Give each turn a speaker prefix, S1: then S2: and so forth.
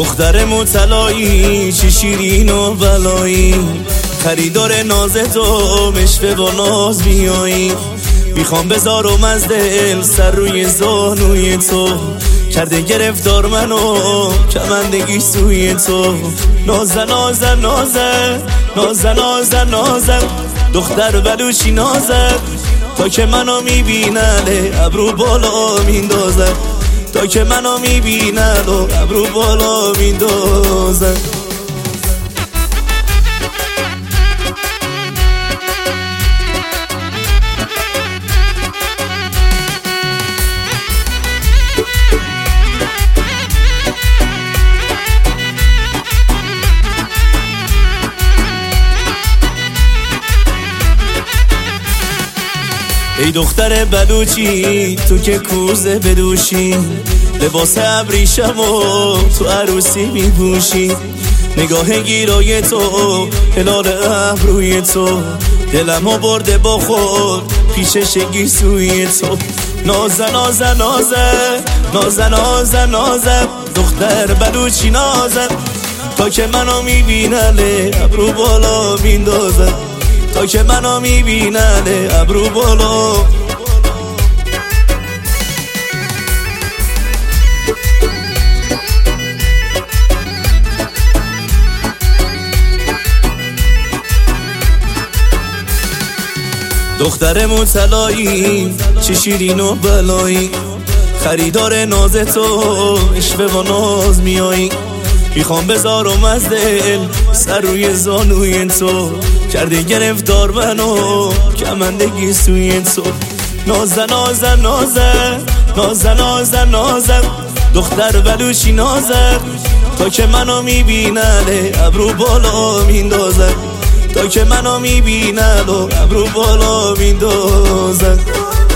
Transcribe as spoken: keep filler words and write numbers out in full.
S1: دختر مطلایی چه شیرین و بلایی، خریدار ناز تو مشوه و ناز بیایی. میخوام بذارم از دل سر روی زانوی تو، کرده گرفتار منو کمندگی سوی تو. نازن نازن نازن نازن نازن نازن دختر بلوچی نازن، تا که منو میبینن ابرو بالا میندازن، تا که منو میبینن و ابرو بالا میندازن. ای دختر بلوچی تو که کوزه بدوشی، لباس ابریشم و تو عروسی میپوشی. نگاه گیرای تو هلال ابروی تو، دلمو برده با خود پیش شگی سوی تو. نازن نازن نازن نازن نازن نازن دختر بلوچی نازن، تا که منو میبینن ابرو بالا میندازن، تا که منو میبینن ابرو بالا. دختر مطلایی چه شیرین و بلایی، خریدار ناز تو عشوه و ناز میایی. میخوام بذارم از دل سر روی زانوی تو، کرده گرفتار منو کمندگی سوی تو. نازن نازن نازن نازن نازن نازن دختر بلوچی نازن، تا که منو میبینن ابرو بالا میندازن، تا که منو میبینن و ابرو بالا میندازن.